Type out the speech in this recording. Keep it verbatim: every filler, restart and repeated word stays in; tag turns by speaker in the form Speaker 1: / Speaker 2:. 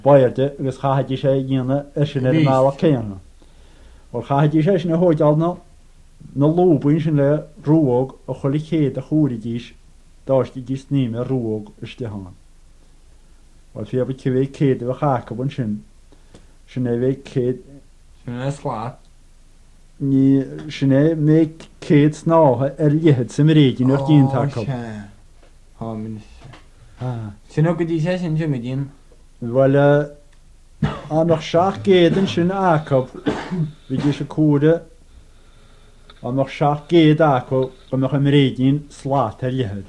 Speaker 1: Bairte agus chaidí sé dhéana ar sin ar mála céanna. Or chaidí sé sin na hóidealna na lúbain sin le rúóg a chola chéad a chúridís dáistí dís níime rúóg iste hán. Or fi ab ci bhéh céad a chacaban sin sin é bhéh céad
Speaker 2: sin é slá
Speaker 1: ní sin é mé céad snátha ar lihead sa réidirn ar díon taca.
Speaker 2: Há min sin go dtí sé sin sin dín.
Speaker 1: Bhil annach seach géan sin acab bhí dí se cúra annach seach géad acu go meach an réidirn slát ar lihead.